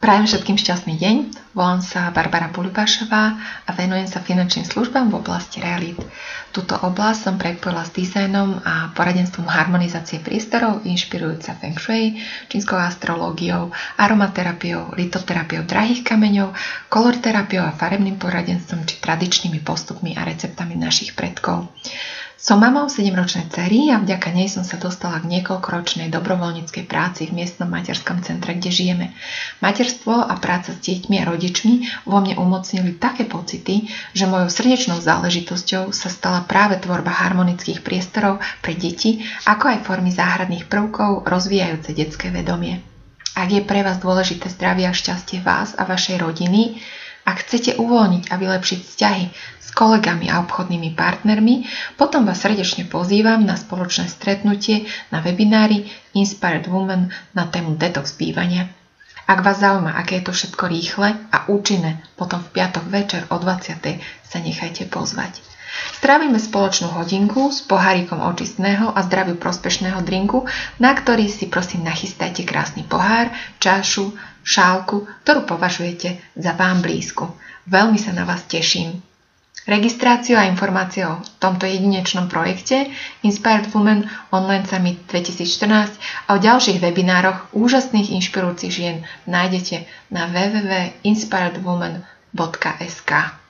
Prajem všetkým šťastný deň, volám sa Barbara Bulibášová a venujem sa finančným službám v oblasti realít. Túto oblasť som prepojila s dizajnom a poradenstvom harmonizácie priestorov, inšpirujúca feng shui, čínskou astrológiou, aromaterapiou, litoterapiou drahých kameňov, kolorterapiou a farebným poradenstvom či tradičnými postupmi a receptami našich predkov. Som mamou 7-ročnej dcery a vďaka nej som sa dostala k niekoľkoročnej dobrovoľníckej práci v miestnom materskom centre, kde žijeme. Materstvo a práca s deťmi a rodičmi vo mne umocnili také pocity, že mojou srdečnou záležitosťou sa stala práve tvorba harmonických priestorov pre deti, ako aj formy záhradných prvkov rozvíjajúce detské vedomie. Ak je pre vás dôležité zdravie a šťastie vás a vašej rodiny, ak chcete uvoľniť a vylepšiť vzťahy s kolegami a obchodnými partnermi, potom vás srdečne pozývam na spoločné stretnutie na webinári Inspired Woman na tému detox bývania. Ak vás zaujíma, aké je to všetko rýchle a účinné, potom v piatok večer o 20:00 sa nechajte pozvať. Strávime spoločnú hodinku s pohárikom očistného a zdraviu prospešného drinku, na ktorý si prosím nachystajte krásny pohár, čašu, šálku, ktorú považujete za vám blízku. Veľmi sa na vás teším. Registráciu a informácie o tomto jedinečnom projekte Inspired Women Online Summit 2014 a o ďalších webinároch úžasných inšpirujúcich žien nájdete na www.inspiredwoman.sk.